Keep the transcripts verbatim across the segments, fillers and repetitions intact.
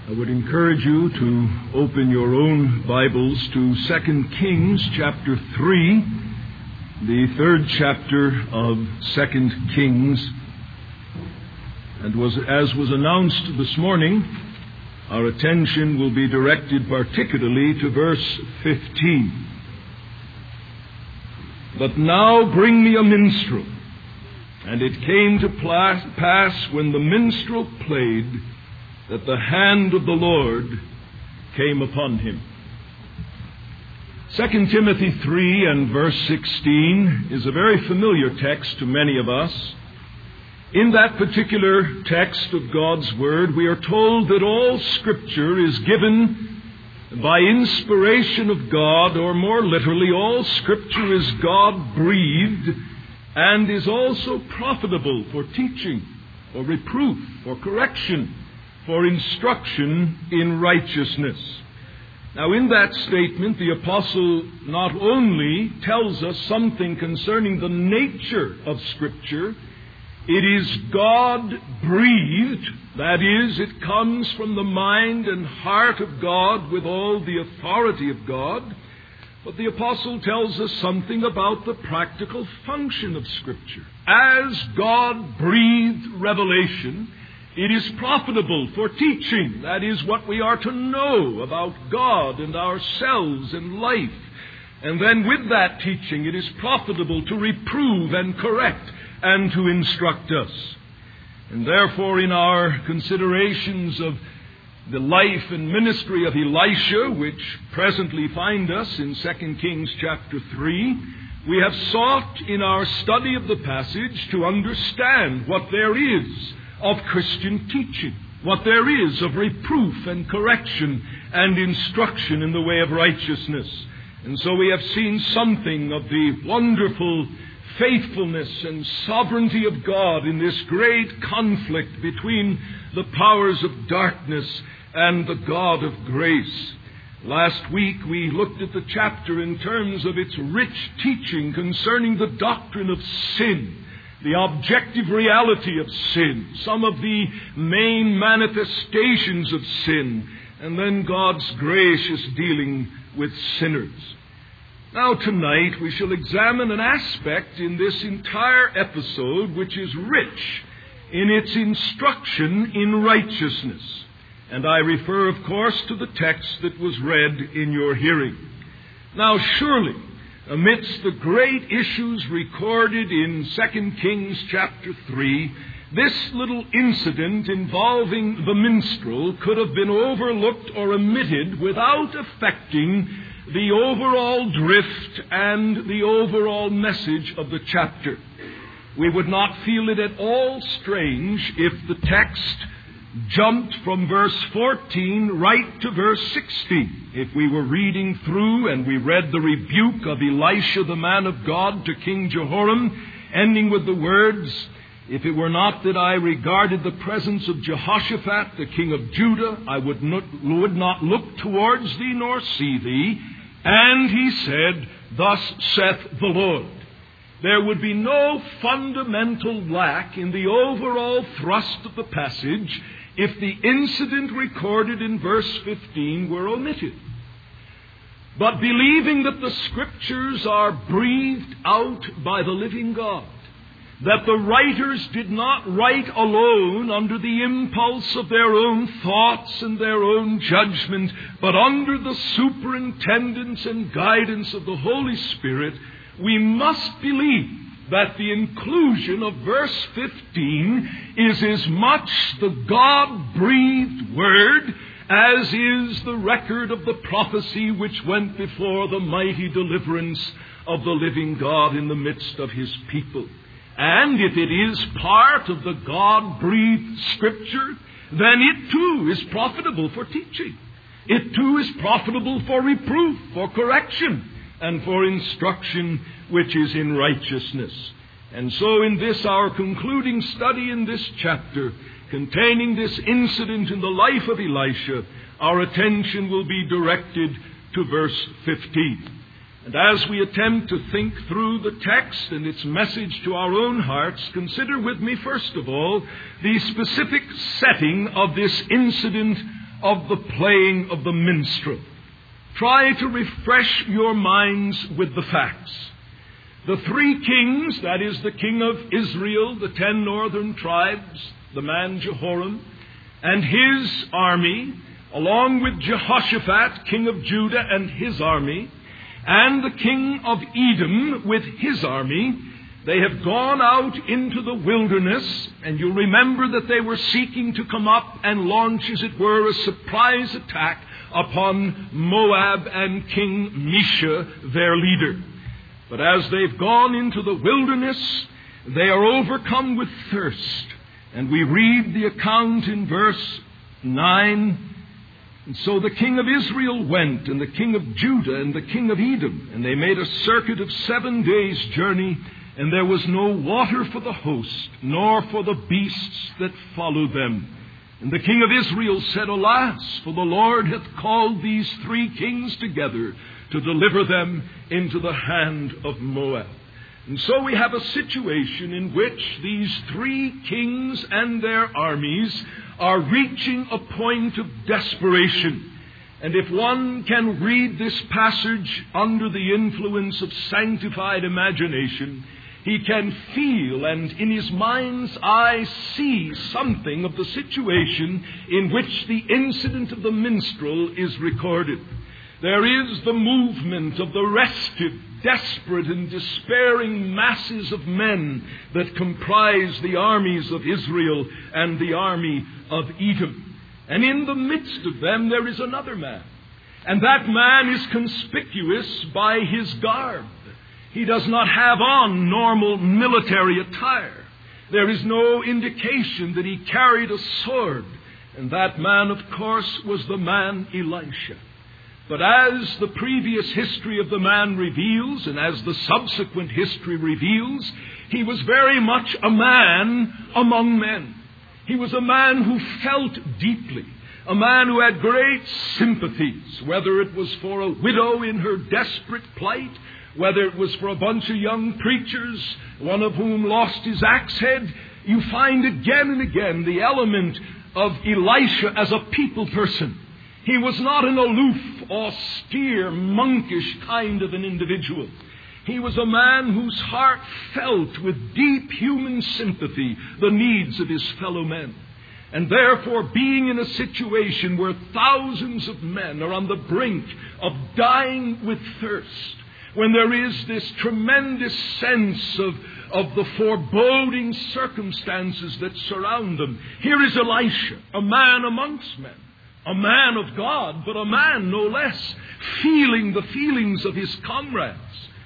I would encourage you to open your own Bibles to Second Kings chapter three, the third chapter of Second Kings. And was, as was announced this morning, our attention will be directed particularly to verse fifteen. But now bring me a minstrel. And it came to pass when the minstrel played, that the hand of the Lord came upon him. Second Timothy three and verse sixteen is a very familiar text to many of us. In that particular text of God's Word, we are told that all Scripture is given by inspiration of God, or more literally, all Scripture is God-breathed and is also profitable for teaching, for reproof, for correction, for instruction in righteousness. Now, in that statement, the apostle not only tells us something concerning the nature of Scripture. It is God-breathed, that is, it comes from the mind and heart of God with all the authority of God. But the apostle tells us something about the practical function of Scripture. As God-breathed revelation, it is profitable for teaching. That is what we are to know about God and ourselves and life. And then with that teaching, it is profitable to reprove and correct and to instruct us. And therefore, in our considerations of the life and ministry of Elisha, which presently find us in Second Kings chapter three, we have sought in our study of the passage to understand what there is of Christian teaching, what there is of reproof and correction and instruction in the way of righteousness. And so we have seen something of the wonderful faithfulness and sovereignty of God in this great conflict between the powers of darkness and the God of grace. Last week we looked at the chapter in terms of its rich teaching concerning the doctrine of sin, the objective reality of sin, some of the main manifestations of sin, and then God's gracious dealing with sinners. Now tonight we shall examine an aspect in this entire episode which is rich in its instruction in righteousness. And I refer, of course, to the text that was read in your hearing. Now surely, amidst the great issues recorded in Second Kings chapter three, this little incident involving the minstrel could have been overlooked or omitted without affecting the overall drift and the overall message of the chapter. We would not feel it at all strange if the text jumped from verse fourteen right to verse sixteen. If we were reading through and we read the rebuke of Elisha the man of God to King Jehoram, ending with the words, "If it were not that I regarded the presence of Jehoshaphat, the king of Judah, I would not, would not look towards thee nor see thee. And he said, Thus saith the Lord." There would be no fundamental lack in the overall thrust of the passage if the incident recorded in verse fifteen were omitted. But believing that the Scriptures are breathed out by the living God, that the writers did not write alone under the impulse of their own thoughts and their own judgment, but under the superintendence and guidance of the Holy Spirit, we must believe that the inclusion of verse fifteen is as much the God-breathed word as is the record of the prophecy which went before the mighty deliverance of the living God in the midst of His people. And if it is part of the God-breathed Scripture, then it too is profitable for teaching. It too is profitable for reproof, for correction, and for instruction which is in righteousness. And so in this, our concluding study in this chapter, containing this incident in the life of Elisha, our attention will be directed to verse fifteen. And as we attempt to think through the text and its message to our own hearts, consider with me, first of all, the specific setting of this incident of the playing of the minstrel. Try to refresh your minds with the facts. The three kings, that is the king of Israel, the ten northern tribes, the man Jehoram, and his army, along with Jehoshaphat, king of Judah, and his army, and the king of Edom with his army, they have gone out into the wilderness, and you'll remember that they were seeking to come up and launch, as it were, a surprise attack upon Moab and King Mesha, their leader. But as they've gone into the wilderness, they are overcome with thirst. And we read the account in verse nine. And so the king of Israel went, and the king of Judah, and the king of Edom, and they made a circuit of seven days' journey, and there was no water for the host, nor for the beasts that followed them. And the king of Israel said, Alas, for the Lord hath called these three kings together to deliver them into the hand of Moab. And so we have a situation in which these three kings and their armies are reaching a point of desperation. And if one can read this passage under the influence of sanctified imagination, he can feel and in his mind's eye see something of the situation in which the incident of the minstrel is recorded. There is the movement of the restive, desperate and despairing masses of men that comprise the armies of Israel and the army of Edom. And in the midst of them there is another man. And that man is conspicuous by his garb. He does not have on normal military attire. There is no indication that he carried a sword. And that man, of course, was the man Elisha. But as the previous history of the man reveals, and as the subsequent history reveals, he was very much a man among men. He was a man who felt deeply, a man who had great sympathies, whether it was for a widow in her desperate plight, whether it was for a bunch of young preachers, one of whom lost his axe head. You find again and again the element of Elisha as a people person. He was not an aloof, austere, monkish kind of an individual. He was a man whose heart felt with deep human sympathy the needs of his fellow men. And therefore, being in a situation where thousands of men are on the brink of dying with thirst, when there is this tremendous sense of, of the foreboding circumstances that surround them, here is Elisha, a man amongst men. A man of God, but a man no less, feeling the feelings of his comrades,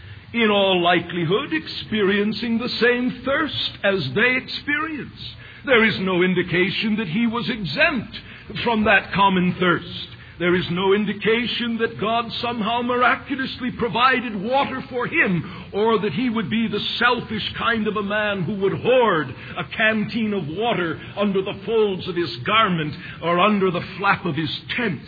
in all likelihood experiencing the same thirst as they experience. There is no indication that he was exempt from that common thirst. There is no indication that God somehow miraculously provided water for him, or that he would be the selfish kind of a man who would hoard a canteen of water under the folds of his garment or under the flap of his tent.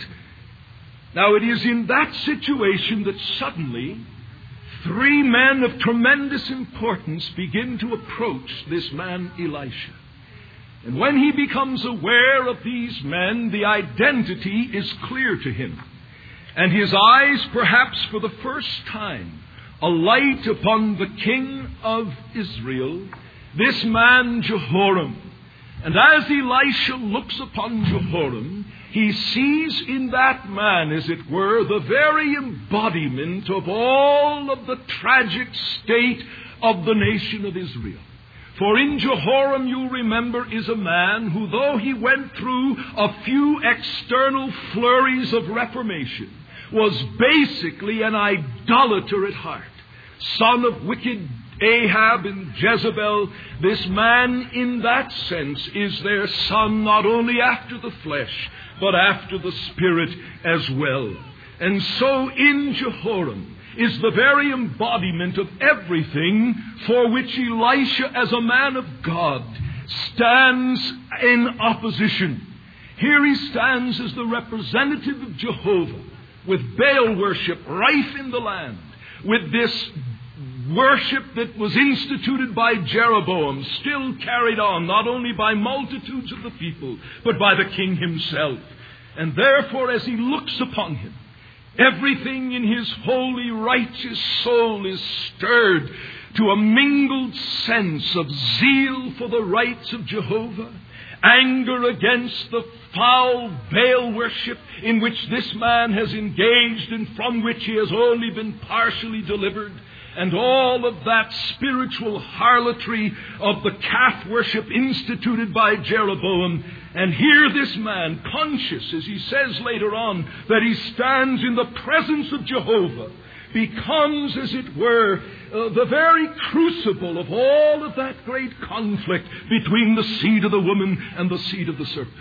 Now it is in that situation that suddenly three men of tremendous importance begin to approach this man Elisha. And when he becomes aware of these men, the identity is clear to him. And his eyes, perhaps for the first time, alight upon the king of Israel, this man Jehoram. And as Elisha looks upon Jehoram, he sees in that man, as it were, the very embodiment of all of the tragic state of the nation of Israel. For in Jehoram, you remember, is a man who, though he went through a few external flurries of reformation, was basically an idolater at heart. Son of wicked Ahab and Jezebel, this man in that sense is their son not only after the flesh, but after the spirit as well. And so in Jehoram is the very embodiment of everything for which Elisha, as a man of God, stands in opposition. Here he stands as the representative of Jehovah, with Baal worship rife in the land, with this worship that was instituted by Jeroboam, still carried on not only by multitudes of the people, but by the king himself. And therefore, as he looks upon him, everything in his holy, righteous soul is stirred to a mingled sense of zeal for the rights of Jehovah, anger against the foul Baal worship in which this man has engaged and from which he has only been partially delivered, and all of that spiritual harlotry of the calf worship instituted by Jeroboam. And here this man, conscious, as he says later on, that he stands in the presence of Jehovah, becomes, as it were, uh, the very crucible of all of that great conflict between the seed of the woman and the seed of the serpent.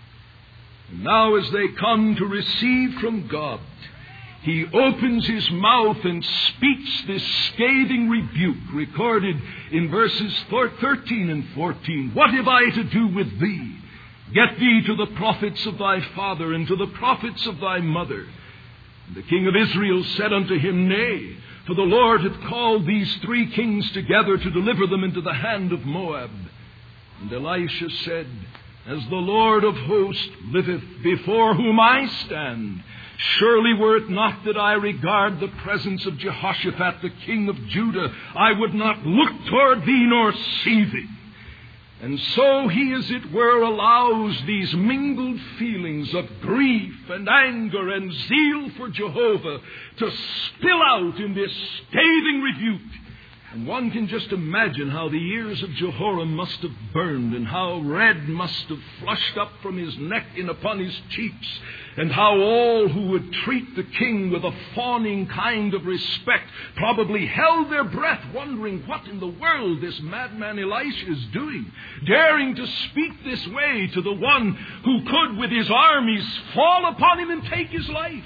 And now as they come to receive from God, he opens his mouth and speaks this scathing rebuke recorded in verses thirteen and fourteen. What have I to do with thee? Get thee to the prophets of thy father and to the prophets of thy mother. And the king of Israel said unto him, Nay, for the Lord hath called these three kings together to deliver them into the hand of Moab. And Elisha said, As the Lord of hosts liveth, before whom I stand, surely were it not that I regard the presence of Jehoshaphat, the king of Judah, I would not look toward thee nor see thee. And so he, as it were, allows these mingled feelings of grief and anger and zeal for Jehovah to spill out in this scathing rebuke. And one can just imagine how the ears of Jehoram must have burned, and how red must have flushed up from his neck and upon his cheeks, and how all who would treat the king with a fawning kind of respect probably held their breath, wondering what in the world this madman Elisha is doing, daring to speak this way to the one who could with his armies fall upon him and take his life.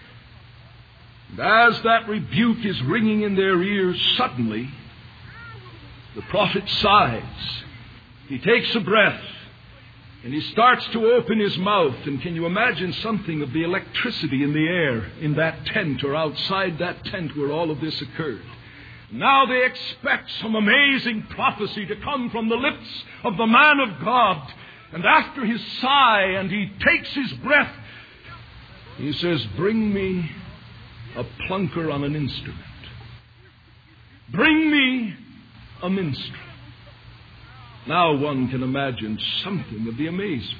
And as that rebuke is ringing in their ears, suddenly the prophet sighs. He takes a breath and he starts to open his mouth. And can you imagine something of the electricity in the air in that tent or outside that tent where all of this occurred? Now they expect some amazing prophecy to come from the lips of the man of God. And after his sigh and he takes his breath, he says, Bring me a plunker on an instrument. Bring me a minstrel. Now one can imagine something of the amazement,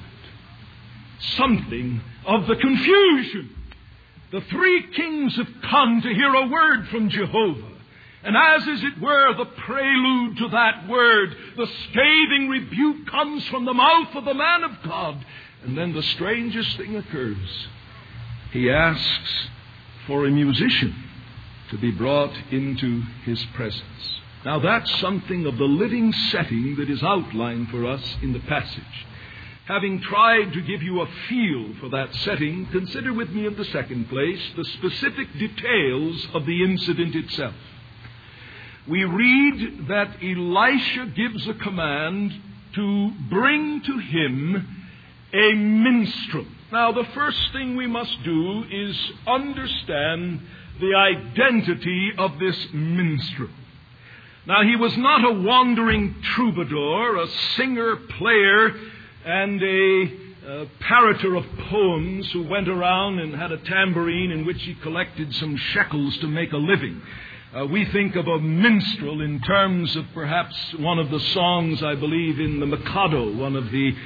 something of the confusion. The three kings have come to hear a word from Jehovah. And as, as it were, the prelude to that word, the scathing rebuke comes from the mouth of the man of God. And then the strangest thing occurs. He asks for a musician to be brought into his presence. Now that's something of the living setting that is outlined for us in the passage. Having tried to give you a feel for that setting, consider with me in the second place the specific details of the incident itself. We read that Elisha gives a command to bring to him a minstrel. Now, the first thing we must do is understand the identity of this minstrel. Now, he was not a wandering troubadour, a singer, player, and a uh, parroter of poems who went around and had a tambourine in which he collected some shekels to make a living. Uh, we think of a minstrel in terms of perhaps one of the songs, I believe, in the Mikado, one of the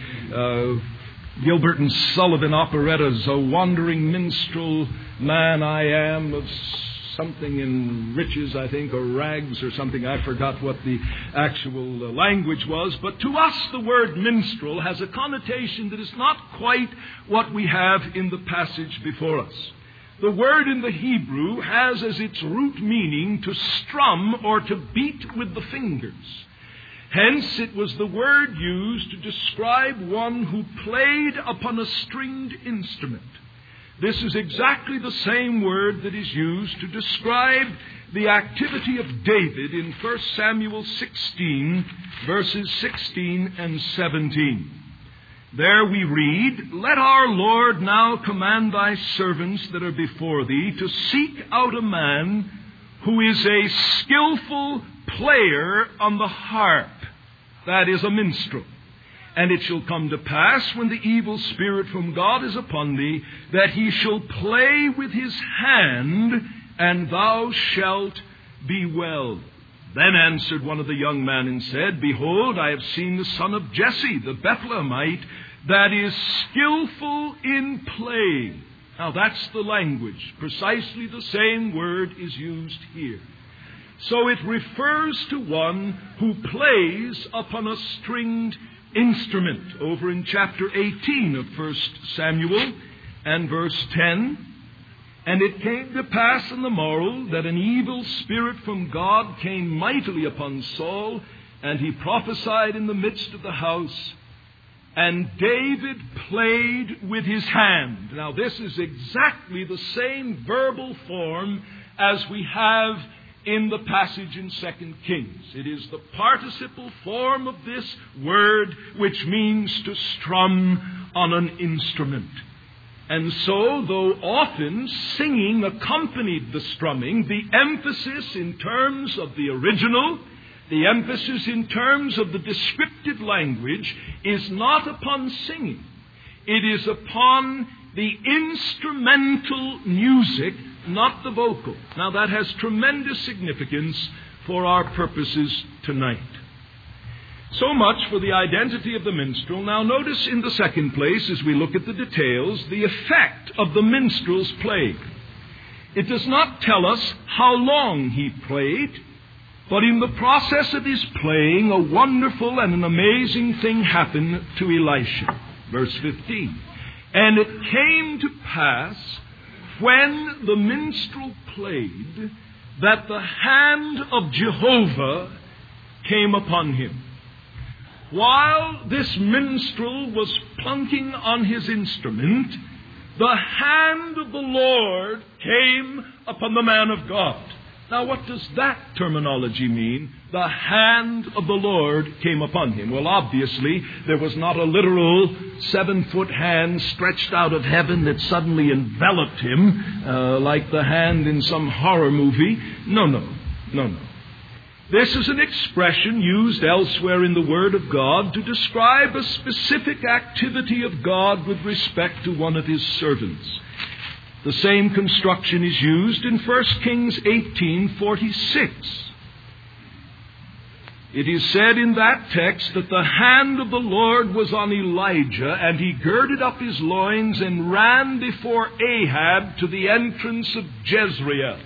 uh, Gilbert and Sullivan operettas, a wandering minstrel man I am, of something in riches, I think, or rags or something. I forgot what the actual uh, language was. But to us, the word minstrel has a connotation that is not quite what we have in the passage before us. The word in the Hebrew has as its root meaning to strum or to beat with the fingers. Hence, it was the word used to describe one who played upon a stringed instrument. This is exactly the same word that is used to describe the activity of David in First Samuel sixteen, verses sixteen and seventeen. There we read, Let our Lord now command thy servants that are before thee to seek out a man who is a skillful player on the harp, that is, a minstrel, And it shall come to pass, when the evil spirit from God is upon thee, that he shall play with his hand, and thou shalt be well. Then answered one of the young men and said, Behold, I have seen the son of Jesse, the Bethlehemite, that is skillful in play. Now that's the language. Precisely the same word is used here. So it refers to one who plays upon a stringed instrument. Over in chapter eighteen of First Samuel and verse ten. And it came to pass on the morrow that an evil spirit from God came mightily upon Saul, and he prophesied in the midst of the house. And David played with his hand. Now this is exactly the same verbal form as we have in the passage in Second Kings. It is the participle form of this word which means to strum on an instrument. And so, though often singing accompanied the strumming, the emphasis in terms of the original, the emphasis in terms of the descriptive language is not upon singing. It is upon the instrumental music, not the vocal. Now that has tremendous significance for our purposes tonight. So much for the identity of the minstrel. Now notice in the second place, as we look at the details, the effect of the minstrel's playing. It does not tell us how long he played, but in the process of his playing, a wonderful and an amazing thing happened to Elisha. Verse fifteen. And it came to pass, when the minstrel played, that the hand of Jehovah came upon him. While this minstrel was plunking on his instrument, the hand of the Lord came upon the man of God. Now, what does that terminology mean? The hand of the Lord came upon him. Well, obviously, there was not a literal seven-foot hand stretched out of heaven that suddenly enveloped him uh, like the hand in some horror movie. No, no, no, no. This is an expression used elsewhere in the Word of God to describe a specific activity of God with respect to one of his servants. The same construction is used in First Kings eighteen forty-six. It is said in that text that the hand of the Lord was on Elijah, and he girded up his loins and ran before Ahab to the entrance of Jezreel.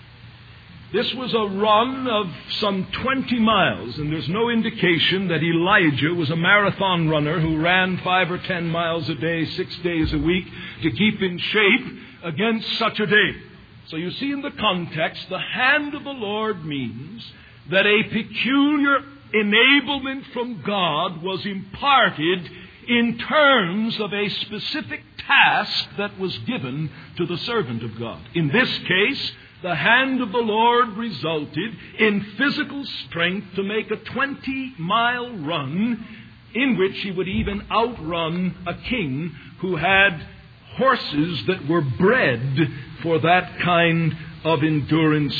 This was a run of some twenty miles, and there's no indication that Elijah was a marathon runner who ran five or ten miles a day, six days a week, to keep in shape against such a day. So you see in the context, the hand of the Lord means that a peculiar enablement from God was imparted in terms of a specific task that was given to the servant of God. In this case, the hand of the Lord resulted in physical strength to make a twenty-mile run in which he would even outrun a king who had horses that were bred for that kind of endurance,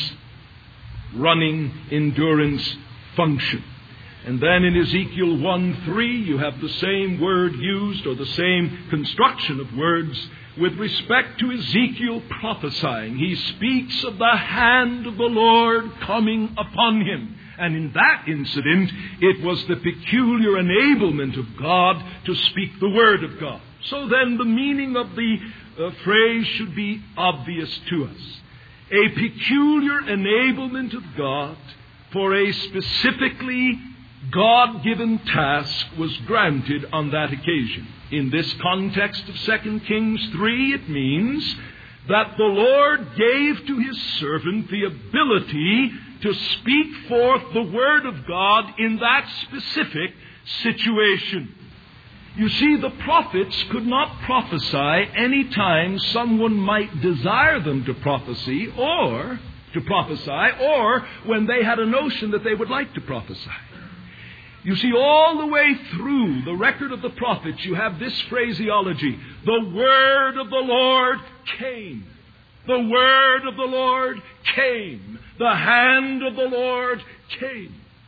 running endurance function. And then in Ezekiel one three, you have the same word used, or the same construction of words, with respect to Ezekiel prophesying. He speaks of the hand of the Lord coming upon him. And in that incident, it was the peculiar enablement of God to speak the word of God. So then the meaning of the uh, phrase should be obvious to us. A peculiar enablement of God for a specifically God-given task was granted on that occasion. In this context of Second Kings three, it means that the Lord gave to his servant the ability to speak forth the word of God in that specific situation. You see, the prophets could not prophesy any time someone might desire them to prophesy or to prophesy, or when they had a notion that they would like to prophesy. You see, all the way through the record of the prophets, you have this phraseology: the word of the Lord came. The word of the Lord came. The hand of the Lord came.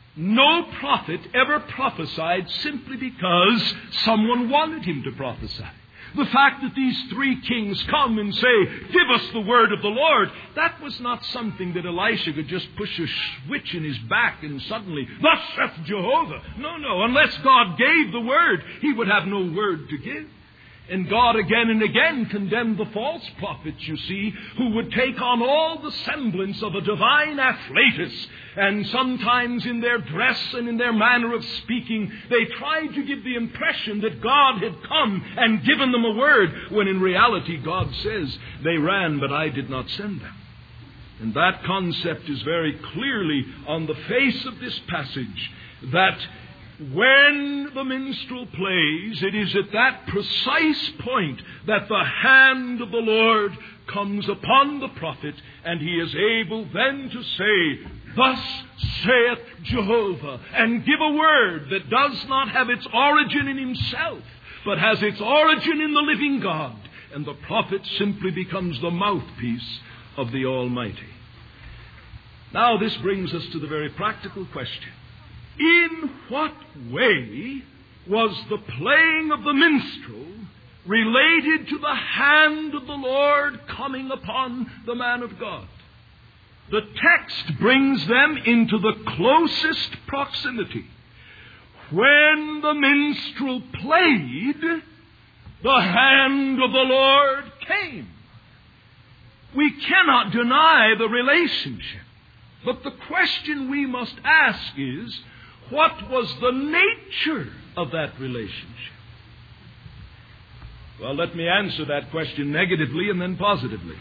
No prophet ever prophesied simply because someone wanted him to prophesy. The fact that these three kings come and say, "Give us the word of the Lord," that was not something that Elisha could just push a switch in his back and suddenly, "Thus saith Jehovah." No, no. Unless God gave the word, he would have no word to give. And God again and again condemned the false prophets, you see, who would take on all the semblance of a divine afflatus. And sometimes in their dress and in their manner of speaking, they tried to give the impression that God had come and given them a word, when in reality God says, "They ran, but I did not send them." And that concept is very clearly on the face of this passage, that when the minstrel plays, it is at that precise point that the hand of the Lord comes upon the prophet, and he is able then to say, "Thus saith Jehovah," and give a word that does not have its origin in himself, but has its origin in the living God. And the prophet simply becomes the mouthpiece of the Almighty. Now this brings us to the very practical question. In what way was the playing of the minstrel related to the hand of the Lord coming upon the man of God? The text brings them into the closest proximity. When the minstrel played, the hand of the Lord came. We cannot deny the relationship, but the question we must ask is, what was the nature of that relationship? Well, let me answer that question negatively and then positively.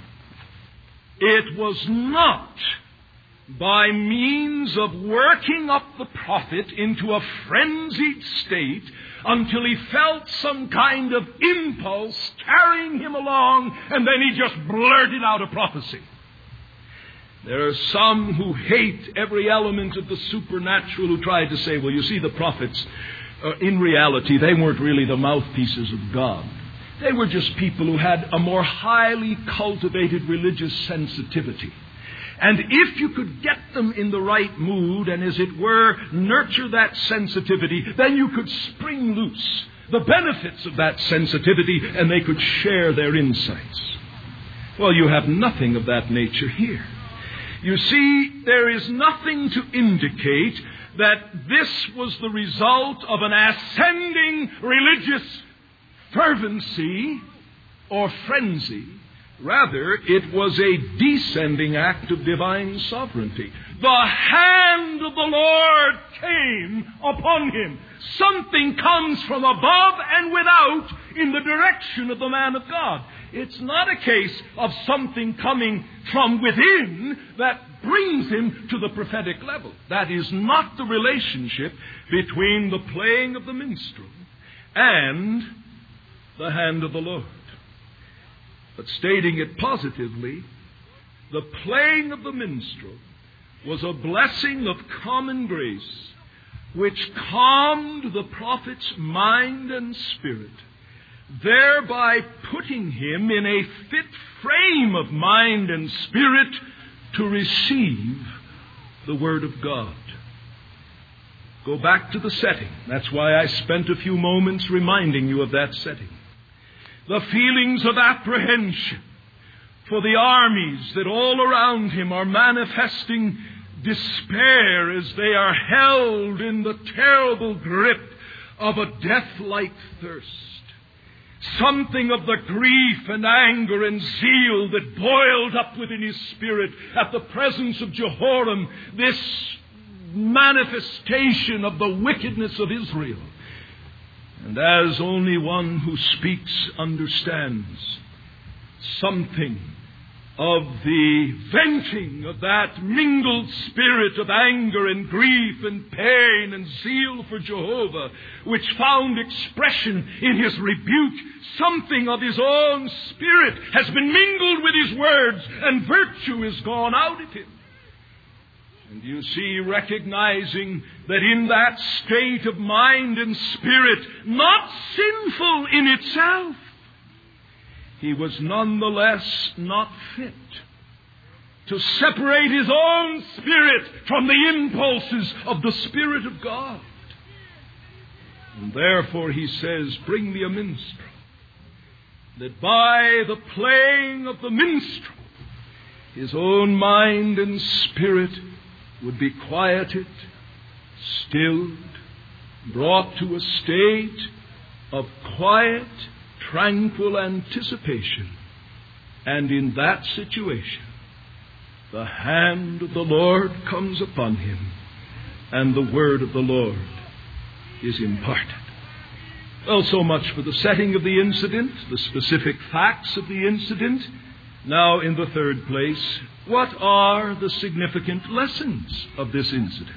It was not by means of working up the prophet into a frenzied state until he felt some kind of impulse carrying him along, and then he just blurted out a prophecy. There are some who hate every element of the supernatural who try to say, well, you see, the prophets, uh, in reality, they weren't really the mouthpieces of God. They were just people who had a more highly cultivated religious sensitivity. And if you could get them in the right mood and, as it were, nurture that sensitivity, then you could spring loose the benefits of that sensitivity and they could share their insights. Well, you have nothing of that nature here. You see, there is nothing to indicate that this was the result of an ascending religious fervency or frenzy. Rather, it was a descending act of divine sovereignty. The hand of the Lord came upon him. Something comes from above and without in the direction of the man of God. It's not a case of something coming from within that brings him to the prophetic level. That is not the relationship between the playing of the minstrel and the hand of the Lord. But stating it positively, the playing of the minstrel was a blessing of common grace which calmed the prophet's mind and spirit, thereby putting him in a fit frame of mind and spirit to receive the Word of God. Go back to the setting. That's why I spent a few moments reminding you of that setting. The feelings of apprehension for the armies that all around him are manifesting despair as they are held in the terrible grip of a death-like thirst. Something of the grief and anger and zeal that boiled up within his spirit at the presence of Jehoram, this manifestation of the wickedness of Israel. And as only one who speaks understands, something of the venting of that mingled spirit of anger and grief and pain and zeal for Jehovah, which found expression in his rebuke, something of his own spirit has been mingled with his words, and virtue is gone out of him. And you see, recognizing that in that state of mind and spirit, not sinful in itself, he was nonetheless not fit to separate his own spirit from the impulses of the Spirit of God. And therefore he says, bring me a minstrel, that by the playing of the minstrel, his own mind and spirit would be quieted, stilled, brought to a state of quiet, tranquil anticipation. And in that situation, the hand of the Lord comes upon him, and the word of the Lord is imparted. Well, so much for the setting of the incident, the specific facts of the incident. Now, in the third place, what are the significant lessons of this incident?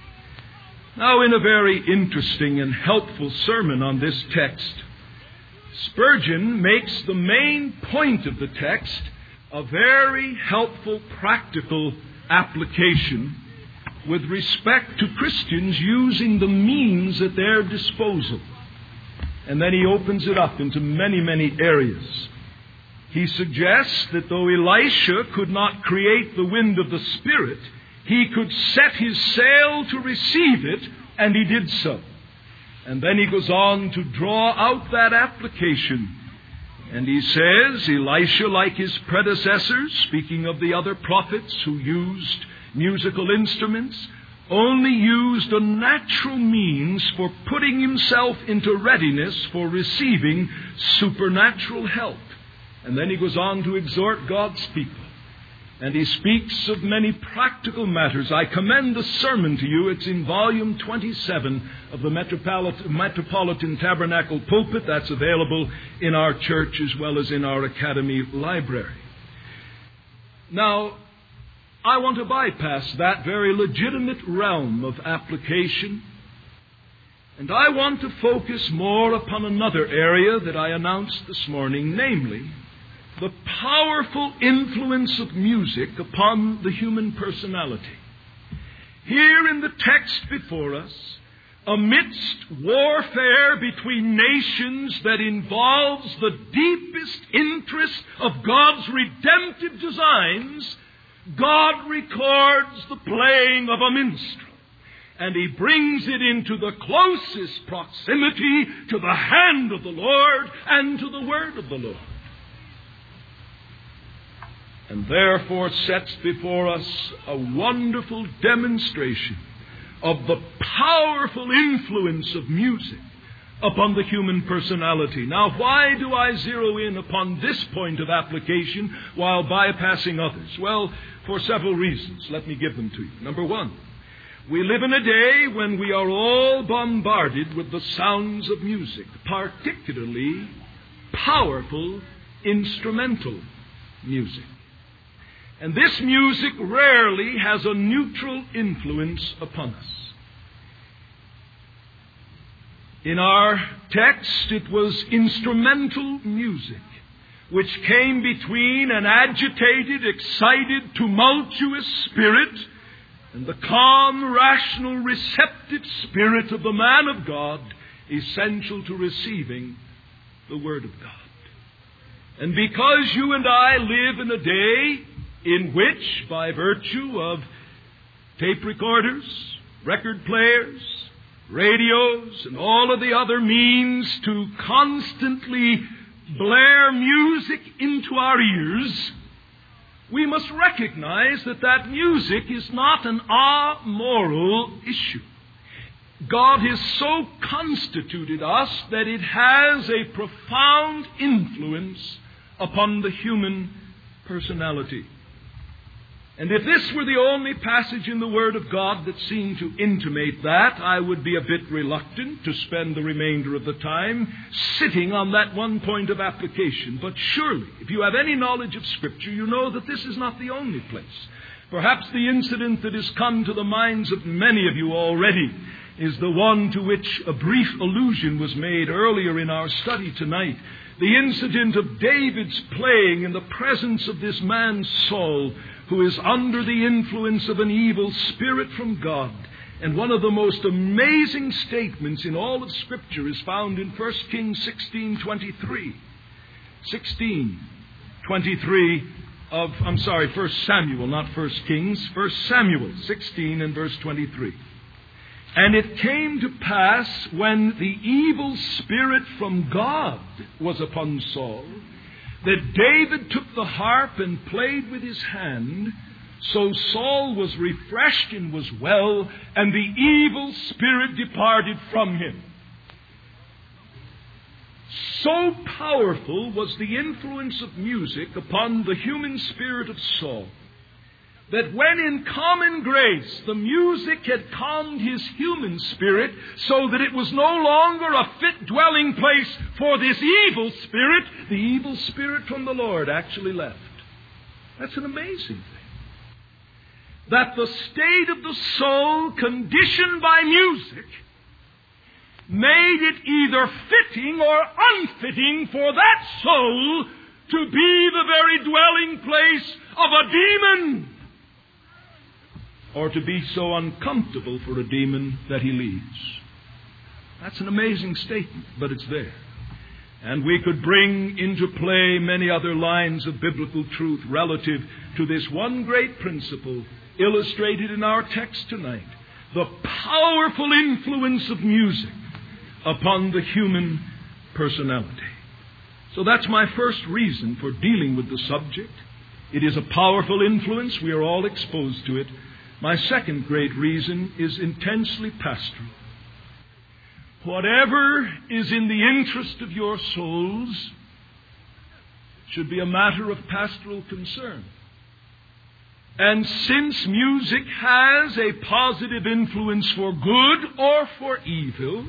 Now, in a very interesting and helpful sermon on this text, Spurgeon makes the main point of the text a very helpful practical application with respect to Christians using the means at their disposal. And then he opens it up into many, many areas. He suggests that though Elisha could not create the wind of the Spirit, he could set his sail to receive it, and he did so. And then he goes on to draw out that application. And he says, Elisha, like his predecessors, speaking of the other prophets who used musical instruments, only used a natural means for putting himself into readiness for receiving supernatural help. And then he goes on to exhort God's people. And he speaks of many practical matters. I commend the sermon to you. It's in volume twenty-seven of the Metropolitan, Metropolitan Tabernacle Pulpit. That's available in our church as well as in our academy library. Now, I want to bypass that very legitimate realm of application. And I want to focus more upon another area that I announced this morning, namely, the powerful influence of music upon the human personality. Here in the text before us, amidst warfare between nations that involves the deepest interest of God's redemptive designs, God records the playing of a minstrel. And he brings it into the closest proximity to the hand of the Lord and to the word of the Lord. And therefore sets before us a wonderful demonstration of the powerful influence of music upon the human personality. Now, why do I zero in upon this point of application while bypassing others? Well, for several reasons. Let me give them to you. Number one, we live in a day when we are all bombarded with the sounds of music, particularly powerful instrumental music. And this music rarely has a neutral influence upon us. In our text, it was instrumental music, which came between an agitated, excited, tumultuous spirit and the calm, rational, receptive spirit of the man of God, essential to receiving the Word of God. And because you and I live in a day in which, by virtue of tape recorders, record players, radios, and all of the other means to constantly blare music into our ears, we must recognize that that music is not an amoral issue. God has so constituted us that it has a profound influence upon the human personality. And if this were the only passage in the Word of God that seemed to intimate that, I would be a bit reluctant to spend the remainder of the time sitting on that one point of application. But surely, if you have any knowledge of Scripture, you know that this is not the only place. Perhaps the incident that has come to the minds of many of you already is the one to which a brief allusion was made earlier in our study tonight. The incident of David's playing in the presence of this man Saul, who is under the influence of an evil spirit from God. And one of the most amazing statements in all of Scripture is found in First Kings sixteen twenty-three. sixteen twenty-three, of, I'm sorry, First Samuel, not First Kings, First Samuel sixteen and verse twenty-three. And it came to pass when the evil spirit from God was upon Saul, that David took the harp and played with his hand. So Saul was refreshed and was well, and the evil spirit departed from him. So powerful was the influence of music upon the human spirit of Saul, that when in common grace the music had calmed his human spirit so that it was no longer a fit dwelling place for this evil spirit, the evil spirit from the Lord actually left. That's an amazing thing. That the state of the soul conditioned by music made it either fitting or unfitting for that soul to be the very dwelling place of a demon, or to be so uncomfortable for a demon that he leaves. That's an amazing statement, but it's there. And we could bring into play many other lines of biblical truth relative to this one great principle illustrated in our text tonight: the powerful influence of music upon the human personality. So that's my first reason for dealing with the subject. It is a powerful influence. We are all exposed to it. My second great reason is intensely pastoral. Whatever is in the interest of your souls should be a matter of pastoral concern. And since music has a positive influence for good or for evil,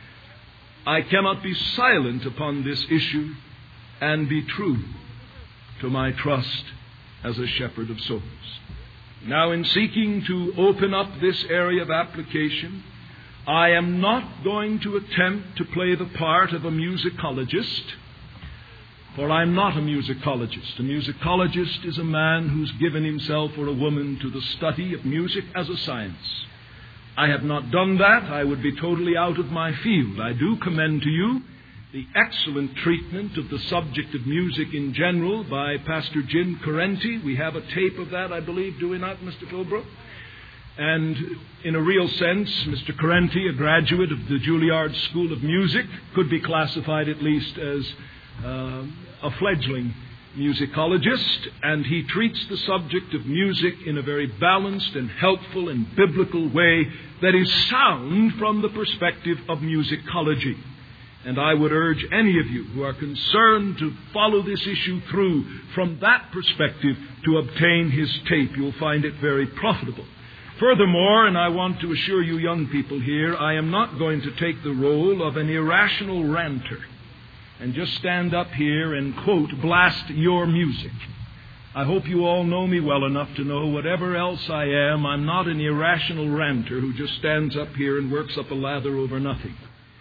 I cannot be silent upon this issue and be true to my trust as a shepherd of souls. Now, in seeking to open up this area of application, I am not going to attempt to play the part of a musicologist, for I'm not a musicologist. A musicologist is a man who's given himself or a woman to the study of music as a science. I have not done that. I would be totally out of my field. I do commend to you the excellent treatment of the subject of music in general by Pastor Jim Correnti. We have a tape of that, I believe, do we not, Mister Philbrook? And in a real sense, Mister Correnti, a graduate of the Juilliard School of Music, could be classified at least as uh, a fledgling musicologist, and he treats the subject of music in a very balanced and helpful and biblical way that is sound from the perspective of musicology. And I would urge any of you who are concerned to follow this issue through from that perspective to obtain his tape. You'll find it very profitable. Furthermore, and I want to assure you young people here, I am not going to take the role of an irrational ranter and just stand up here and, quote, blast your music. I hope you all know me well enough to know whatever else I am, I'm not an irrational ranter who just stands up here and works up a lather over nothing.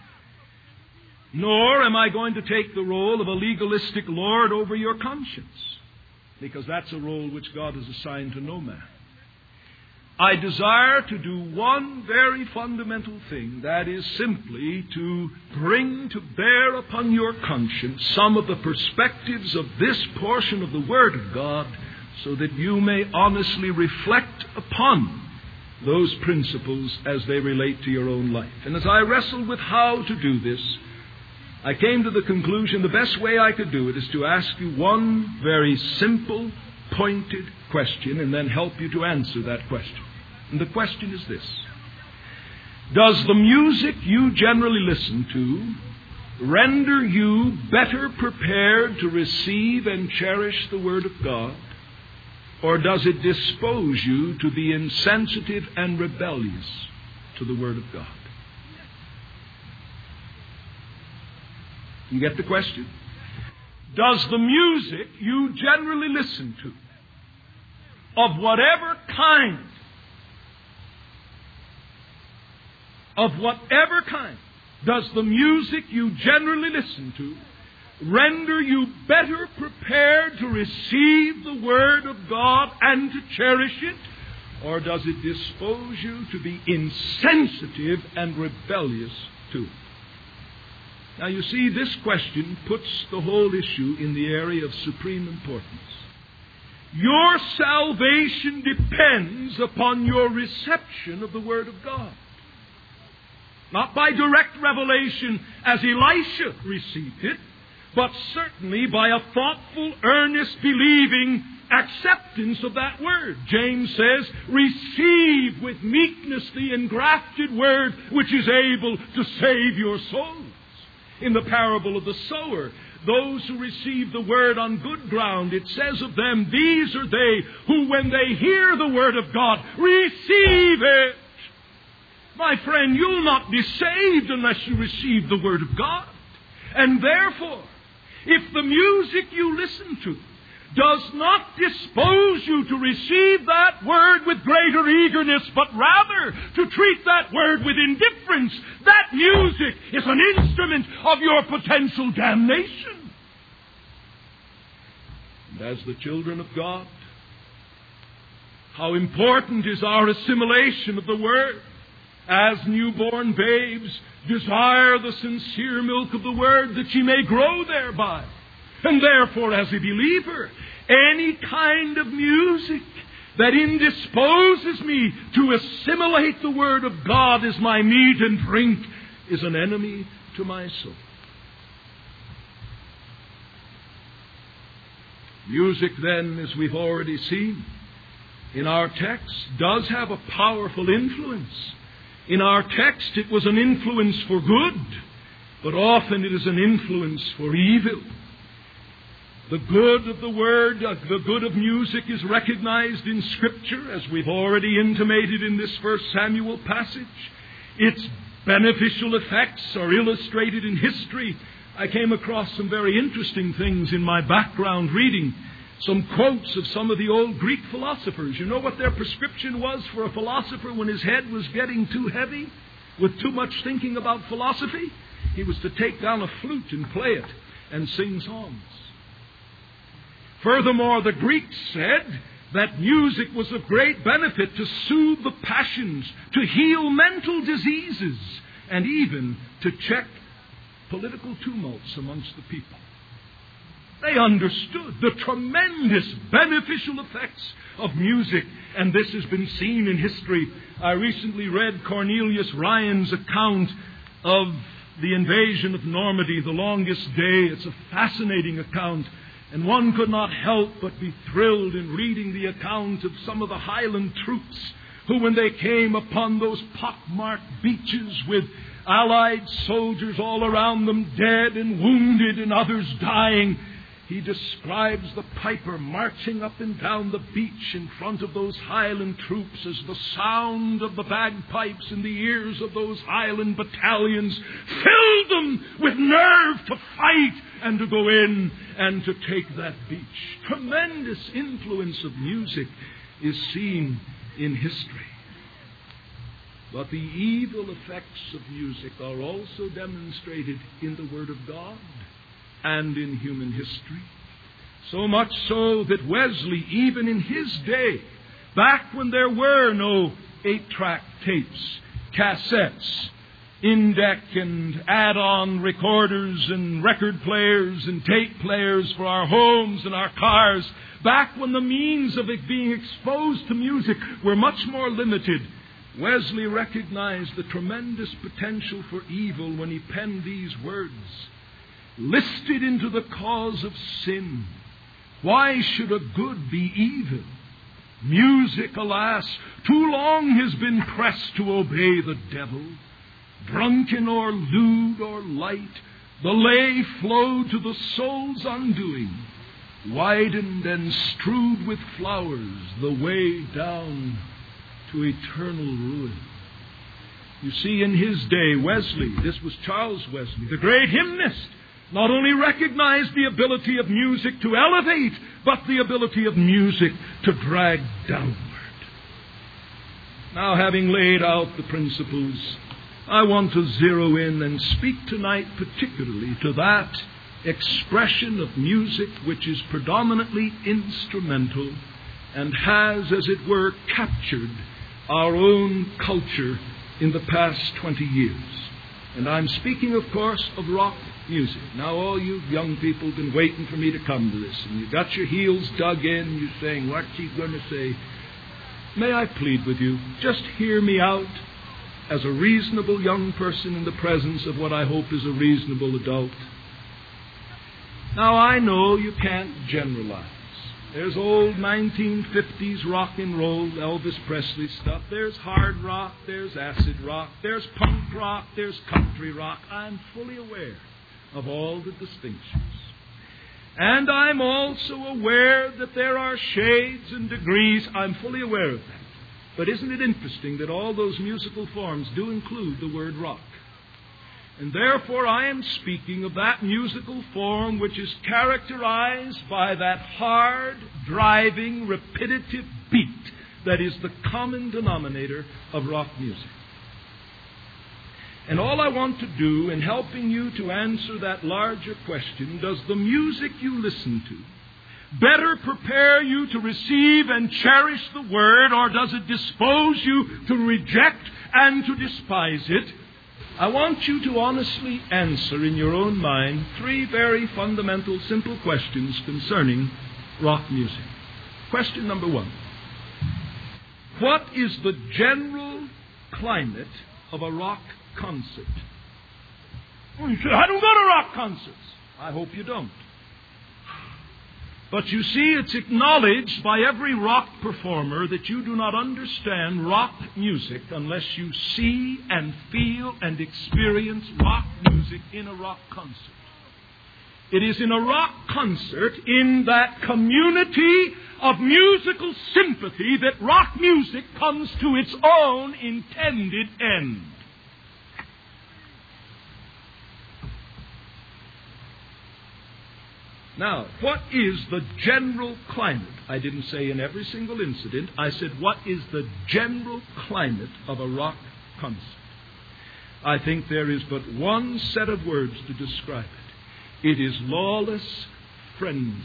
Nor am I going to take the role of a legalistic lord over your conscience, because that's a role which God has assigned to no man. I desire to do one very fundamental thing, that is simply to bring to bear upon your conscience some of the perspectives of this portion of the Word of God, so that you may honestly reflect upon those principles as they relate to your own life. And as I wrestled with how to do this, I came to the conclusion the best way I could do it is to ask you one very simple, pointed question and then help you to answer that question. And the question is this: does the music you generally listen to render you better prepared to receive and cherish the Word of God, or does it dispose you to be insensitive and rebellious to the Word of God? You get the question? Does the music you generally listen to, of whatever kind, of whatever kind, does the music you generally listen to render you better prepared to receive the Word of God and to cherish it, or does it dispose you to be insensitive and rebellious to it? Now, you see, this question puts the whole issue in the area of supreme importance. Your salvation depends upon your reception of the Word of God. Not by direct revelation as Elisha received it, but certainly by a thoughtful, earnest, believing acceptance of that Word. James says, receive with meekness the engrafted Word which is able to save your souls. In the parable of the sower, those who receive the Word on good ground, it says of them, these are they who, when they hear the Word of God, receive it. My friend, you'll not be saved unless you receive the Word of God. And therefore, if the music you listen to does not dispose you to receive that Word with greater eagerness, but rather to treat that Word with indifference, that music is an instrument of your potential damnation. And as the children of God, how important is our assimilation of the Word. As newborn babes, desire the sincere milk of the Word that ye may grow thereby. And therefore, as a believer, any kind of music that indisposes me to assimilate the Word of God as my meat and drink is an enemy to my soul. Music, then, as we've already seen in our text, does have a powerful influence. In our text, it was an influence for good, but often it is an influence for evil. The good of the Word, the good of music is recognized in Scripture, as we've already intimated in this First Samuel passage. Its beneficial effects are illustrated in history. I came across some very interesting things in my background reading. Some quotes of some of the old Greek philosophers. You know what their prescription was for a philosopher when his head was getting too heavy with too much thinking about philosophy? He was to take down a flute and play it and sing songs. Furthermore, the Greeks said that music was of great benefit to soothe the passions, to heal mental diseases, and even to check political tumults amongst the people. They understood the tremendous beneficial effects of music, and this has been seen in history. I recently read Cornelius Ryan's account of the invasion of Normandy, The Longest Day. It's a fascinating account, and one could not help but be thrilled in reading the account of some of the Highland troops who, when they came upon those pockmarked beaches with Allied soldiers all around them, dead and wounded and others dying, he describes the piper marching up and down the beach in front of those Highland troops as the sound of the bagpipes in the ears of those Highland battalions filled them with nerve to fight and to go in and to take that beach. Tremendous influence of music is seen in history. But the evil effects of music are also demonstrated in the Word of God and in human history. So much so that Wesley, even in his day, back when there were no eight-track tapes, cassettes, in-deck and add-on recorders and record players and tape players for our homes and our cars, back when the means of it being exposed to music were much more limited, Wesley recognized the tremendous potential for evil when he penned these words: listed into the cause of sin, why should a good be evil? Music, alas, too long has been pressed to obey the devil. Drunken or lewd or light, the lay flowed to the soul's undoing, widened and strewed with flowers the way down to eternal ruin. You see, in his day, Wesley, this was Charles Wesley, the great hymnist, not only recognized the ability of music to elevate, but the ability of music to drag downward. Now, having laid out the principles, I want to zero in and speak tonight particularly to that expression of music which is predominantly instrumental and has, as it were, captured our own culture in the past twenty years. And I'm speaking, of course, of rock music. Now, all you young people have been waiting for me to come to this, and you got your heels dug in, and you're saying, what's he going to say? May I plead with you, just hear me out as a reasonable young person in the presence of what I hope is a reasonable adult. Now, I know you can't generalize. There's old nineteen fifties rock and roll, Elvis Presley stuff. There's hard rock, there's acid rock, there's punk rock, there's country rock. I'm fully aware of all the distinctions. And I'm also aware that there are shades and degrees. I'm fully aware of that. But isn't it interesting that all those musical forms do include the word rock? And therefore I am speaking of that musical form which is characterized by that hard, driving, repetitive beat that is the common denominator of rock music. And all I want to do in helping you to answer that larger question, does the music you listen to better prepare you to receive and cherish the Word, or does it dispose you to reject and to despise it? I want you to honestly answer in your own mind three very fundamental, simple questions concerning rock music. Question number one. What is the general climate of a rock concert? Well, you say, I don't go to rock concerts. I hope you don't. But you see, it's acknowledged by every rock performer that you do not understand rock music unless you see and feel and experience rock music in a rock concert. It is in a rock concert, in that community of musical sympathy, that rock music comes to its own intended end. Now, what is the general climate? I didn't say in every single incident. I said, what is the general climate of a rock concert? I think there is but one set of words to describe it. It is lawless frenzy.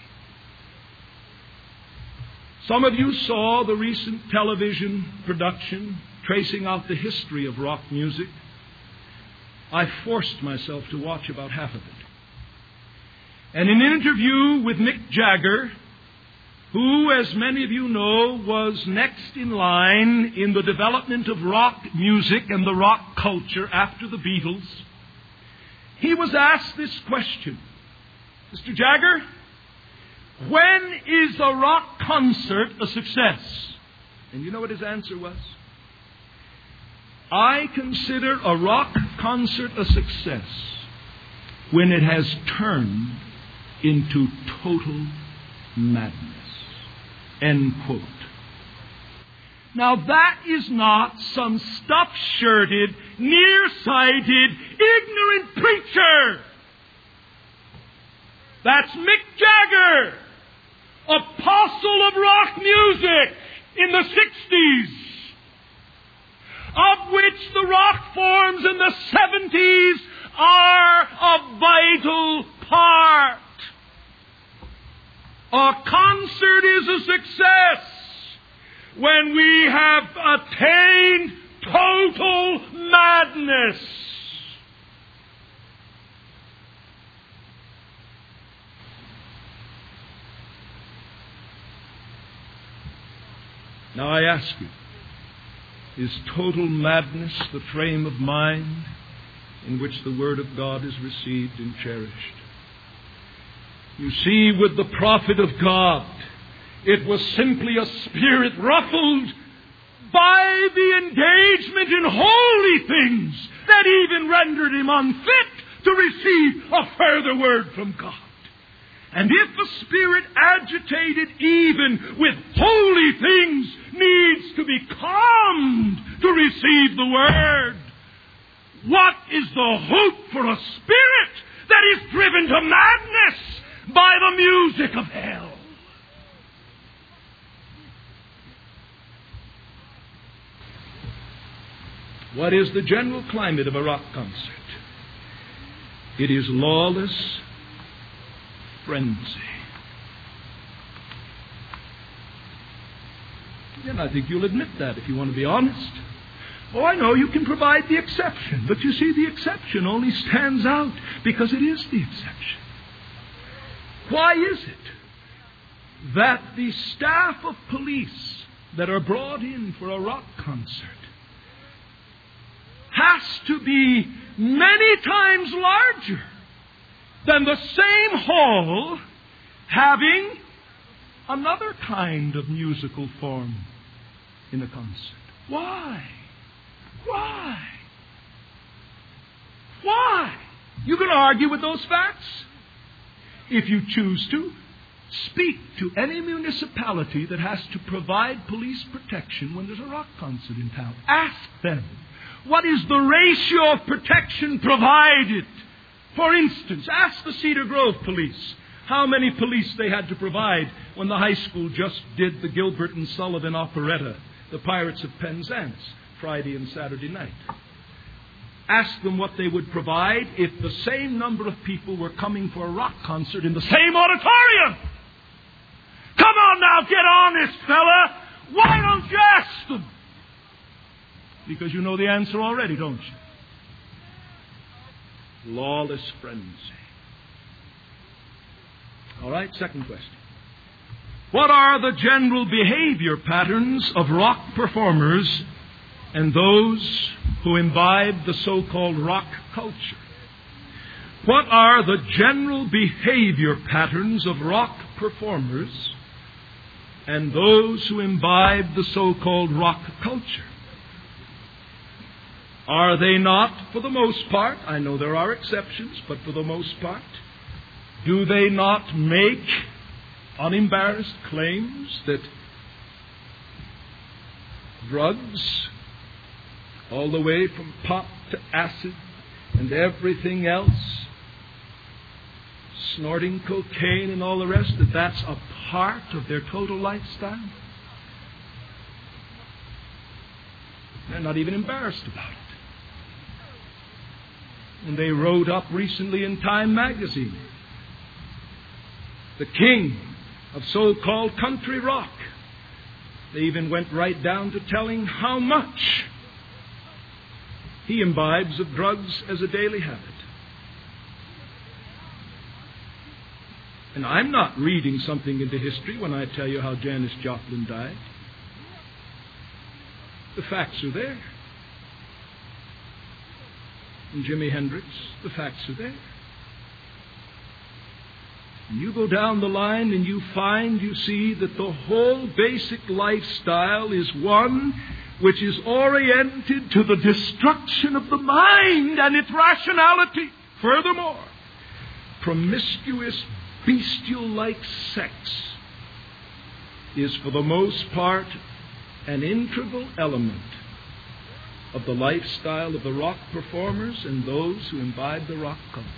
Some of you saw the recent television production tracing out the history of rock music. I forced myself to watch about half of it. And in an interview with Mick Jagger, who, as many of you know, was next in line in the development of rock music and the rock culture after the Beatles, he was asked this question: Mister Jagger, when is a rock concert a success? And you know what his answer was? I consider a rock concert a success when it has turned into total madness. End quote. Now that is not some stuff-shirted, nearsighted, ignorant preacher. That's Mick Jagger, apostle of rock music in the sixties, of which the rock forms in the seventies are a vital part. A concert is a success when we have attained total madness. Now I ask you, is total madness the frame of mind in which the Word of God is received and cherished? You see, with the prophet of God, it was simply a spirit ruffled by the engagement in holy things that even rendered him unfit to receive a further word from God. And if a spirit agitated even with holy things needs to be calmed to receive the word, what is the hope for a spirit that is driven to madness by the music of hell? What is the general climate of a rock concert? It is lawless frenzy. And I think you'll admit that if you want to be honest. Oh, I know you can provide the exception, but you see, the exception only stands out because it is the exception. Why is it that the staff of police that are brought in for a rock concert has to be many times larger than the same hall having another kind of musical form in a concert? Why? Why? Why? You can argue with those facts. If you choose to, speak to any municipality that has to provide police protection when there's a rock concert in town. Ask them, what is the ratio of protection provided? For instance, ask the Cedar Grove police how many police they had to provide when the high school just did the Gilbert and Sullivan operetta, The Pirates of Penzance, Friday and Saturday night. Ask them what they would provide if the same number of people were coming for a rock concert in the same auditorium. Come on now, get honest, fella. Why don't you ask them? Because you know the answer already, don't you? Lawless frenzy. All right, second question. What are the general behavior patterns of rock performers and those who imbibe the so-called rock culture? What are the general behavior patterns of rock performers and those who imbibe the so-called rock culture? Are they not, for the most part, I know there are exceptions, but for the most part, do they not make unembarrassed claims that drugs, all the way from pot to acid and everything else, snorting cocaine and all the rest, that that's a part of their total lifestyle? They're not even embarrassed about it. And they wrote up recently in Time magazine, the king of so-called country rock. They even went right down to telling how much he imbibes of drugs as a daily habit. And I'm not reading something into history when I tell you how Janis Joplin died. The facts are there. And Jimi Hendrix, the facts are there. And you go down the line and you find, you see that the whole basic lifestyle is one which is oriented to the destruction of the mind and its rationality. Furthermore, promiscuous, bestial-like sex is for the most part an integral element of the lifestyle of the rock performers and those who imbibe the rock culture.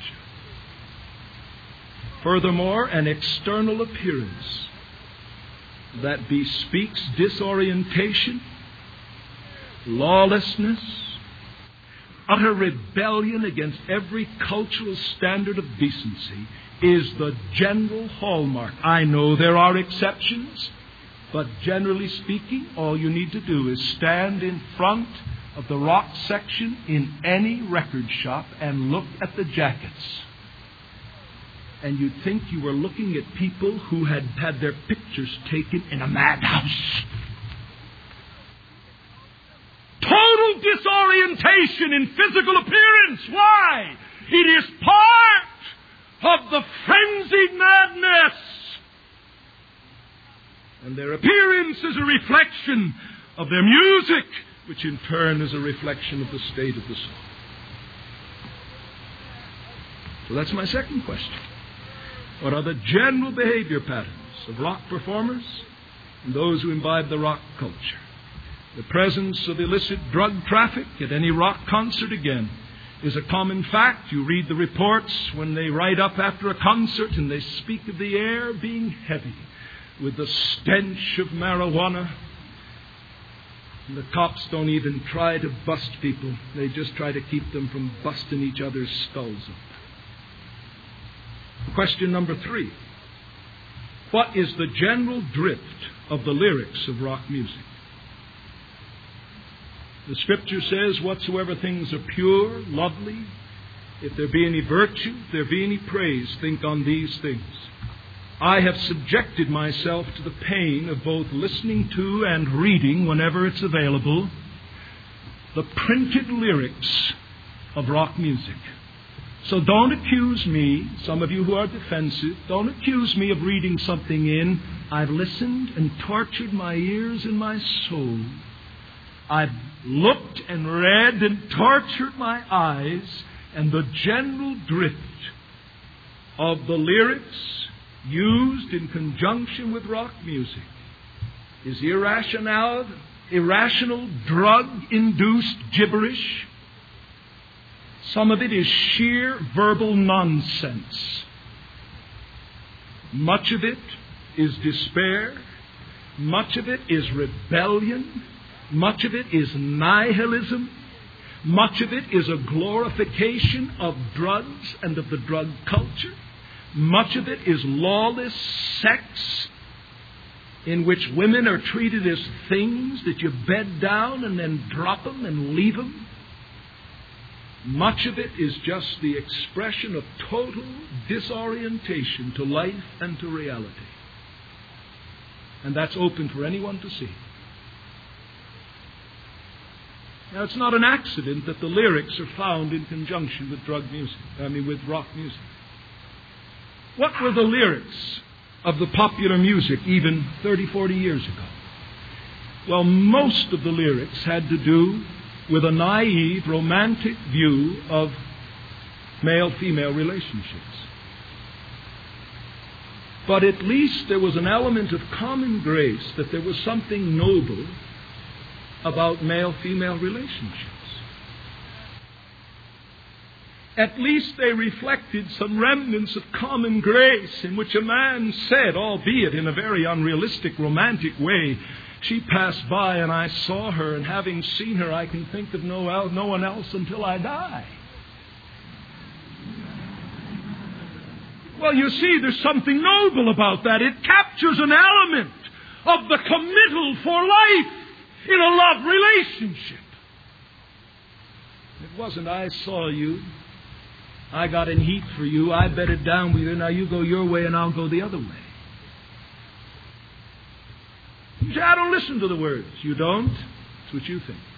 Furthermore, an external appearance that bespeaks disorientation, lawlessness, utter rebellion against every cultural standard of decency is the general hallmark. I know there are exceptions, but generally speaking, all you need to do is stand in front of the rock section in any record shop and look at the jackets. And you'd think you were looking at people who had had their pictures taken in a madhouse. Total disorientation in physical appearance. Why? It is part of the frenzied madness. And their appearance is a reflection of their music, which in turn is a reflection of the state of the soul. So that's my second question. What are the general behavior patterns of rock performers and those who imbibe the rock culture? The presence of illicit drug traffic at any rock concert, again, is a common fact. You read the reports when they write up after a concert and they speak of the air being heavy with the stench of marijuana. And the cops don't even try to bust people. They just try to keep them from busting each other's skulls up. Question number three. What is the general drift of the lyrics of rock music? The Scripture says, whatsoever things are pure, lovely, if there be any virtue, if there be any praise, think on these things. I have subjected myself to the pain of both listening to and reading, whenever it's available, the printed lyrics of rock music. So don't accuse me, some of you who are defensive, don't accuse me of reading something in. I've listened and tortured my ears and my soul. I've looked and read and tortured my eyes, and the general drift of the lyrics used in conjunction with rock music is irrational, irrational, drug-induced gibberish. Some of it is sheer verbal nonsense. Much of it is despair. Much of it is rebellion. Much of it is nihilism. Much of it is a glorification of drugs and of the drug culture. Much of it is lawless sex in which women are treated as things that you bed down and then drop them and leave them. Much of it is just the expression of total disorientation to life and to reality. And that's open for anyone to see. Now, it's not an accident that the lyrics are found in conjunction with drug music, I mean with rock music. What were the lyrics of the popular music even thirty, forty years ago? Well, most of the lyrics had to do with a naive, romantic view of male-female relationships. But at least there was an element of common grace, that there was something noble about male-female relationships. At least they reflected some remnants of common grace in which a man said, albeit in a very unrealistic, romantic way, she passed by and I saw her, and having seen her, I can think of no, el- no one else until I die. Well, you see, there's something noble about that. It captures an element of the committal for life in a love relationship. It wasn't, I saw you, I got in heat for you, I bedded down with you, now you go your way and I'll go the other way. You say, I don't listen to the words. You don't? It's what you think.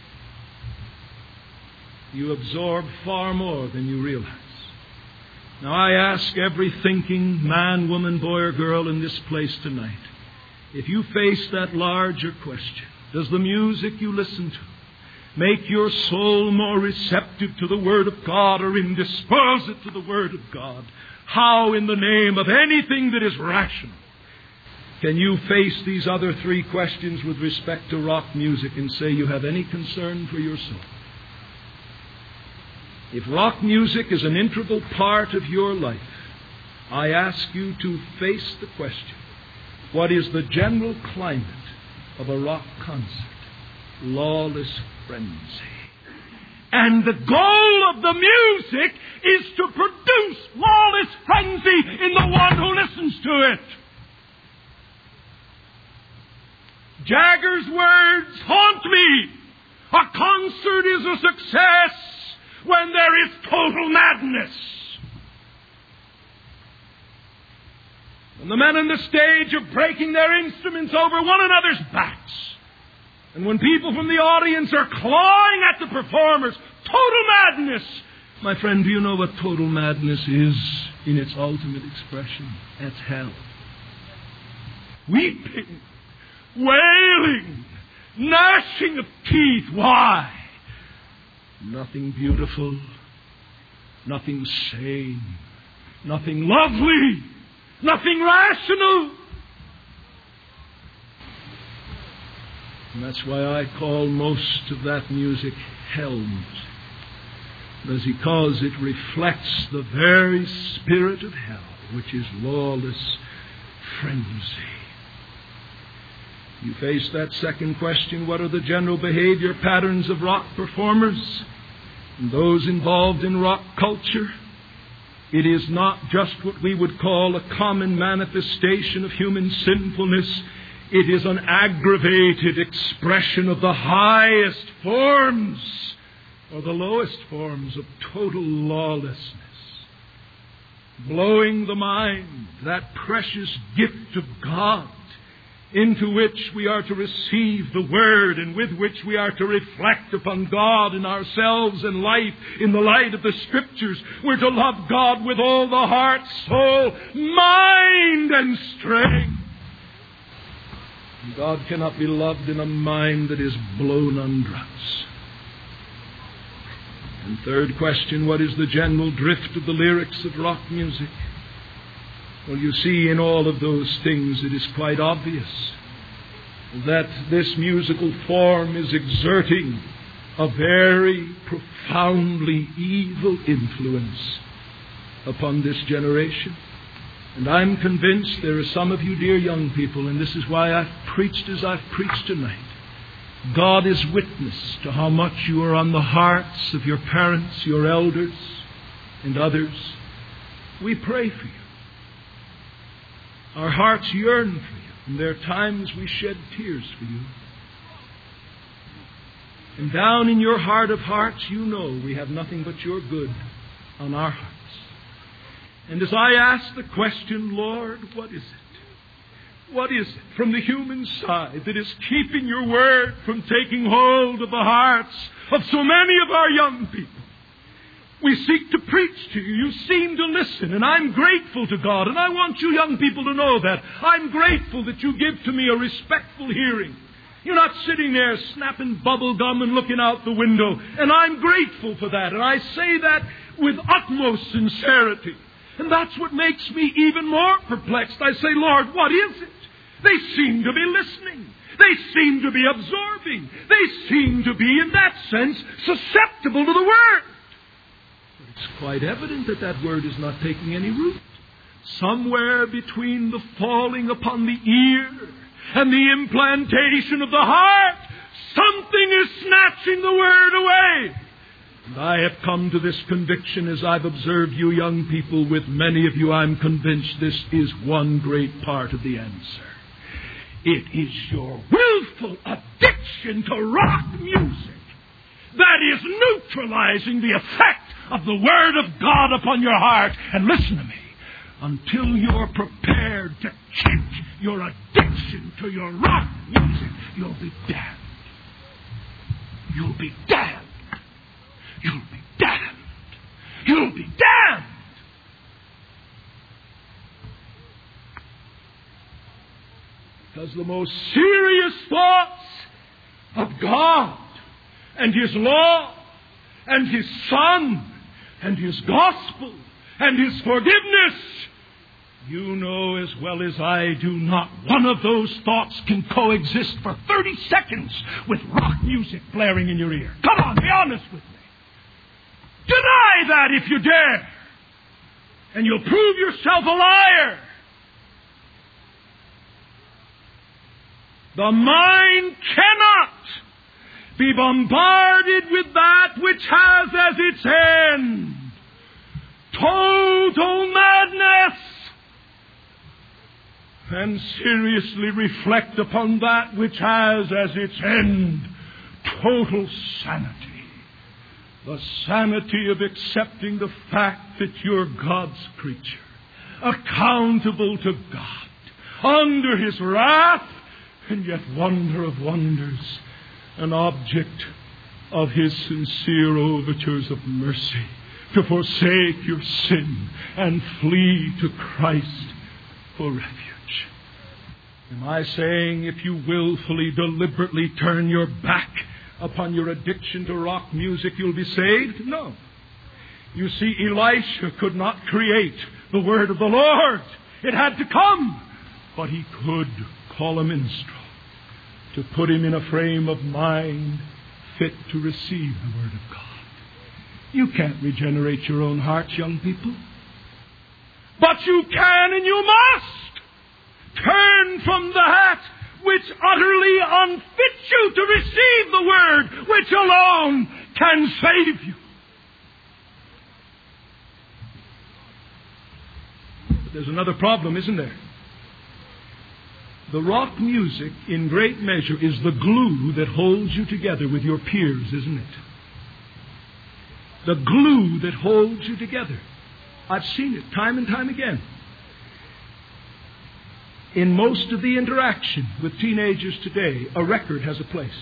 You absorb far more than you realize. Now I ask every thinking man, woman, boy, or girl in this place tonight, if you face that larger question, does the music you listen to make your soul more receptive to the Word of God or indispose it to the Word of God? How, in the name of anything that is rational, can you face these other three questions with respect to rock music and say you have any concern for your soul? If rock music is an integral part of your life, I ask you to face the question, what is the general climate of a rock concert? Lawless frenzy. And the goal of the music is to produce lawless frenzy in the one who listens to it. Jagger's words haunt me. A concert is a success when there is total madness. When the men on the stage are breaking their instruments over one another's backs. And when people from the audience are clawing at the performers. Total madness. My friend, do you know what total madness is in its ultimate expression? That's hell. Weeping, wailing, gnashing of teeth. Why? Nothing beautiful, nothing sane, nothing lovely, nothing rational. And that's why I call most of that music hell music. Because it reflects the very spirit of hell, which is lawless frenzy. You face that second question, what are the general behavior patterns of rock performers and those involved in rock culture? It is not just what we would call a common manifestation of human sinfulness. It is an aggravated expression of the highest forms or the lowest forms of total lawlessness. Blowing the mind, that precious gift of God, into which we are to receive the Word and with which we are to reflect upon God and ourselves and life in the light of the Scriptures. We're to love God with all the heart, soul, mind, and strength. God cannot be loved in a mind that is blown on drugs. And third question, what is the general drift of the lyrics of rock music? Well, you see, in all of those things, it is quite obvious that this musical form is exerting a very profoundly evil influence upon this generation. And I'm convinced there are some of you, dear young people, and this is why I've preached as I've preached tonight. God is witness to how much you are on the hearts of your parents, your elders, and others. We pray for you. Our hearts yearn for you, and there are times we shed tears for you. And down in your heart of hearts, you know we have nothing but your good on our hearts. And as I ask the question, Lord, what is it? What is it from the human side that is keeping your word from taking hold of the hearts of so many of our young people? We seek to preach to you. You seem to listen, and I'm grateful to God. And I want you young people to know that. I'm grateful that you give to me a respectful hearing. You're not sitting there snapping bubble gum and looking out the window. And I'm grateful for that. And I say that with utmost sincerity. And that's what makes me even more perplexed. I say, Lord, what is it? They seem to be listening. They seem to be absorbing. They seem to be, in that sense, susceptible to the Word. But it's quite evident that that Word is not taking any root. Somewhere between the falling upon the ear and the implantation of the heart, something is snatching the Word away. And I have come to this conviction as I've observed you young people. With many of you, I'm convinced this is one great part of the answer. It is your willful addiction to rock music that is neutralizing the effect of the Word of God upon your heart. And listen to me. Until you're prepared to kick your addiction to your rock music, you'll be damned. You'll be damned. You'll be damned. You'll be damned. Because the most serious thoughts of God and His law and His Son and His gospel and His forgiveness, you know as well as I do, not one of those thoughts can coexist for thirty seconds with rock music blaring in your ear. Come on, be honest with me. Deny that if you dare, and you'll prove yourself a liar. The mind cannot be bombarded with that which has as its end total madness, and seriously reflect upon that which has as its end total sanity. The sanity of accepting the fact that you're God's creature, accountable to God, under His wrath, and yet, wonder of wonders, an object of His sincere overtures of mercy, to forsake your sin and flee to Christ for refuge. Am I saying if you willfully, deliberately turn your back upon your addiction to rock music, you'll be saved? No. You see, Elisha could not create the word of the Lord. It had to come. But he could call a minstrel to put him in a frame of mind fit to receive the Word of God. You can't regenerate your own hearts, young people. But you can and you must turn from that which utterly unfits you to receive the Word, which alone can save you. But there's another problem, isn't there? The rock music, in great measure, is the glue that holds you together with your peers, isn't it? The glue that holds you together. I've seen it time and time again. In most of the interaction with teenagers today, a record has a place.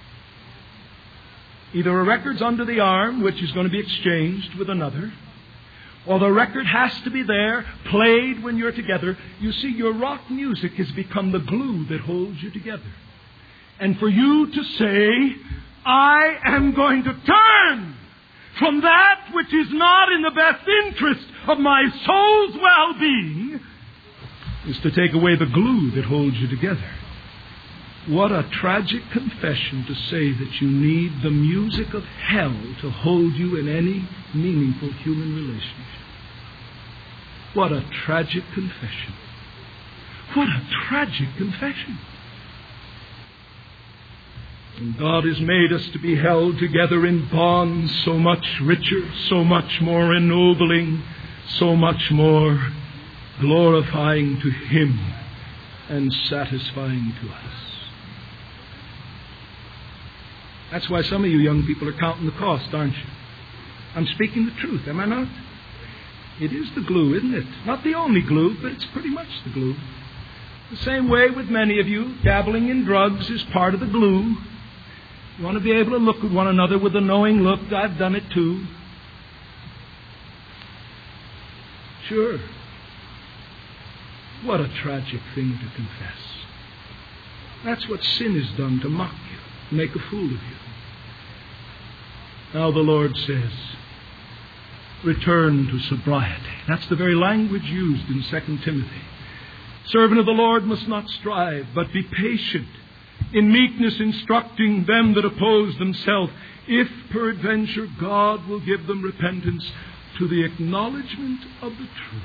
Either a record's under the arm, which is going to be exchanged with another, or the record has to be there, played when you're together. You see, your rock music has become the glue that holds you together. And for you to say, I am going to turn from that which is not in the best interest of my soul's well-being, is to take away the glue that holds you together. What a tragic confession to say that you need the music of hell to hold you in any meaningful human relationship. What a tragic confession. What a tragic confession. And God has made us to be held together in bonds so much richer, so much more ennobling, so much more glorifying to Him and satisfying to us. That's why some of you young people are counting the cost, aren't you? I'm speaking the truth, am I not? It is the glue, isn't it? Not the only glue, but it's pretty much the glue. The same way with many of you, dabbling in drugs is part of the glue. You want to be able to look at one another with a knowing look. I've done it too. Sure. What a tragic thing to confess. That's what sin has done, to mock you, make a fool of you. Now the Lord says, return to sobriety. That's the very language used in Second Timothy. Servant of the Lord must not strive, but be patient, in meekness instructing them that oppose themselves, if peradventure God will give them repentance to the acknowledgement of the truth.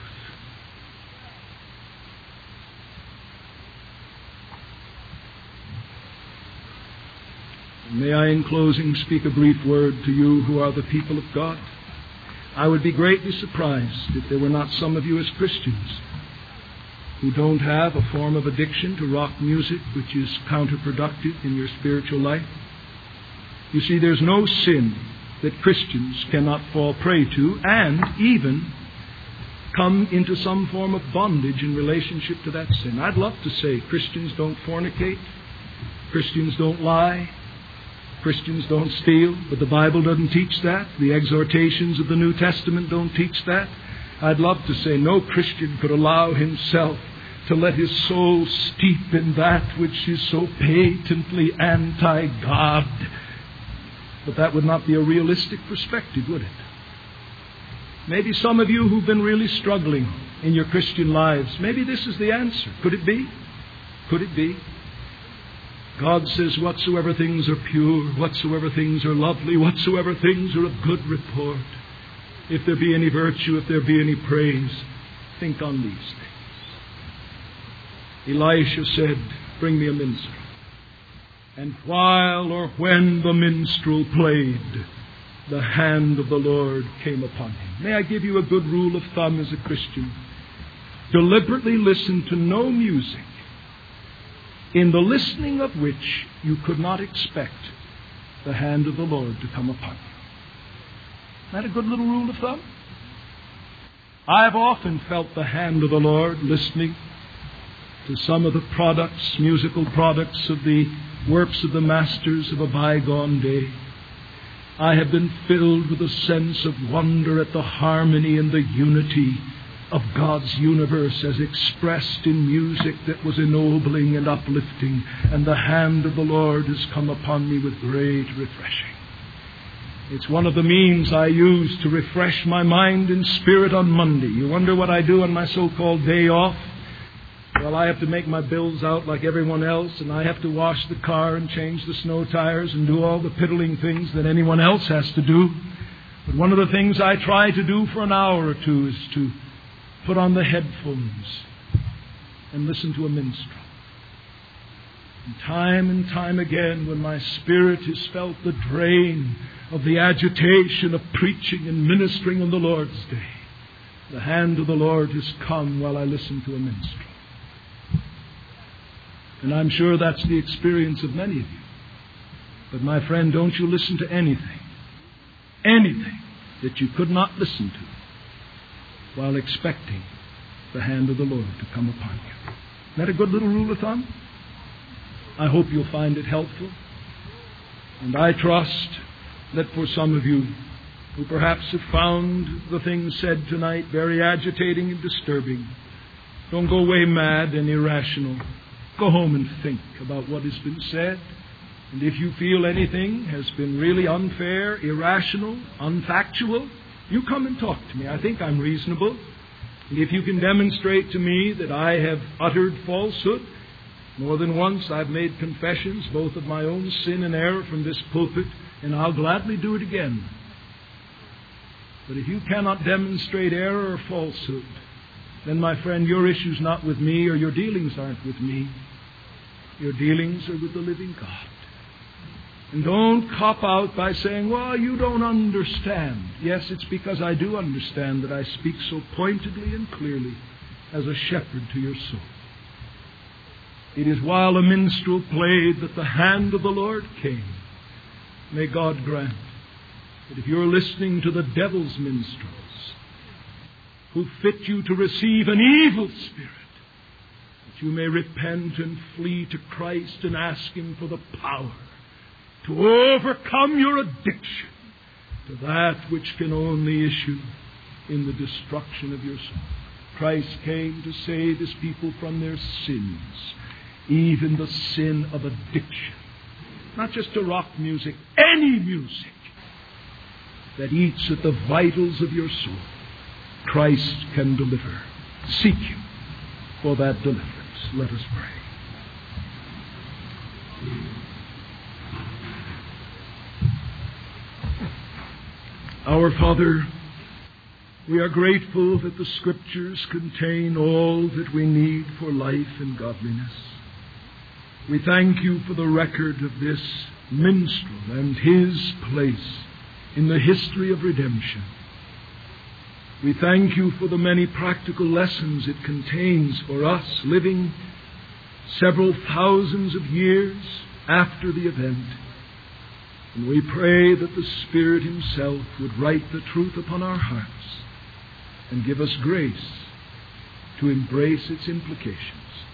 May I, in closing, speak a brief word to you who are the people of God. I would be greatly surprised if there were not some of you as Christians who don't have a form of addiction to rock music which is counterproductive in your spiritual life. You see, there's no sin that Christians cannot fall prey to and even come into some form of bondage in relationship to that sin. I'd love to say Christians don't fornicate, Christians don't lie, Christians don't steal, but the Bible doesn't teach that. The exhortations of the New Testament don't teach that. I'd love to say no Christian could allow himself to let his soul steep in that which is so patently anti-God. But that would not be a realistic perspective, would it? Maybe some of you who've been really struggling in your Christian lives, maybe this is the answer. Could it be? Could it be? God says, whatsoever things are pure, whatsoever things are lovely, whatsoever things are of good report, if there be any virtue, if there be any praise, think on these things. Elisha said, bring me a minstrel. And while or when the minstrel played, the hand of the Lord came upon him. May I give you a good rule of thumb as a Christian? Deliberately listen to no music, in the listening of which you could not expect the hand of the Lord to come upon you. Isn't that a good little rule of thumb? I've often felt the hand of the Lord listening to some of the products, musical products of the works of the masters of a bygone day. I have been filled with a sense of wonder at the harmony and the unity of God's universe as expressed in music that was ennobling and uplifting, and the hand of the Lord has come upon me with great refreshing. It's one of the means I use to refresh my mind and spirit on Monday. You wonder what I do on my so-called day off? Well, I have to make my bills out like everyone else, and I have to wash the car and change the snow tires and do all the piddling things that anyone else has to do. But one of the things I try to do for an hour or two is to put on the headphones and listen to a minstrel. And time and time again, when my spirit has felt the drain of the agitation of preaching and ministering on the Lord's day, the hand of the Lord has come while I listen to a minstrel. And I'm sure that's the experience of many of you. But my friend, don't you listen to anything, anything that you could not listen to while expecting the hand of the Lord to come upon you. Isn't that a good little rule of thumb? I hope you'll find it helpful. And I trust that for some of you who perhaps have found the things said tonight very agitating and disturbing, don't go away mad and irrational. Go home and think about what has been said. And if you feel anything has been really unfair, irrational, unfactual, you come and talk to me. I think I'm reasonable. And if you can demonstrate to me that I have uttered falsehood, more than once I've made confessions, both of my own sin and error from this pulpit, and I'll gladly do it again. But if you cannot demonstrate error or falsehood, then, my friend, your issue's not with me, or your dealings aren't with me. Your dealings are with the living God. And don't cop out by saying, well, you don't understand. Yes, it's because I do understand that I speak so pointedly and clearly as a shepherd to your soul. It is while a minstrel played that the hand of the Lord came. May God grant that if you're listening to the devil's minstrels, who fit you to receive an evil spirit, that you may repent and flee to Christ and ask Him for the power to overcome your addiction to that which can only issue in the destruction of your soul. Christ came to save His people from their sins, even the sin of addiction. Not just to rock music, any music that eats at the vitals of your soul. Christ can deliver. Seek Him for that deliverance. Let us pray. Our Father, we are grateful that the Scriptures contain all that we need for life and godliness. We thank You for the record of this minstrel and his place in the history of redemption. We thank You for the many practical lessons it contains for us living several thousands of years after the event. And we pray that the Spirit Himself would write the truth upon our hearts and give us grace to embrace its implications.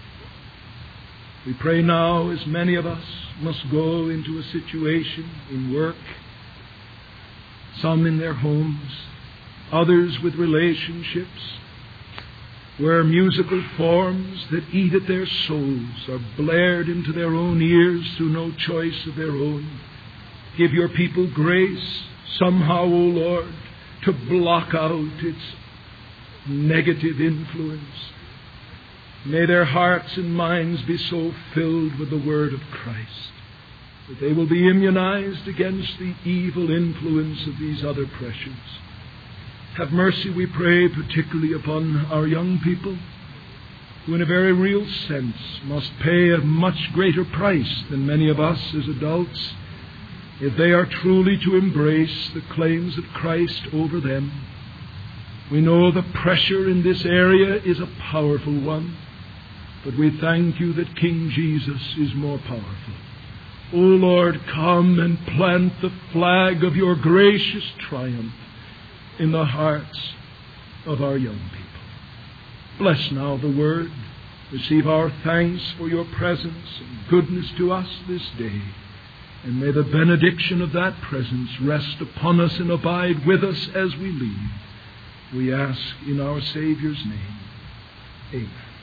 We pray now, as many of us must go into a situation in work, some in their homes, others with relationships, where musical forms that eat at their souls are blared into their own ears through no choice of their own. Give Your people grace somehow, O Lord, to block out its negative influence. May their hearts and minds be so filled with the Word of Christ that they will be immunized against the evil influence of these other pressures. Have mercy, we pray, particularly upon our young people, who in a very real sense must pay a much greater price than many of us as adults if they are truly to embrace the claims of Christ over them. We know the pressure in this area is a powerful one, but we thank You that King Jesus is more powerful. O Lord, come and plant the flag of Your gracious triumph in the hearts of our young people. Bless now the Word. Receive our thanks for Your presence and goodness to us this day. And may the benediction of that presence rest upon us and abide with us as we leave. We ask in our Savior's name. Amen.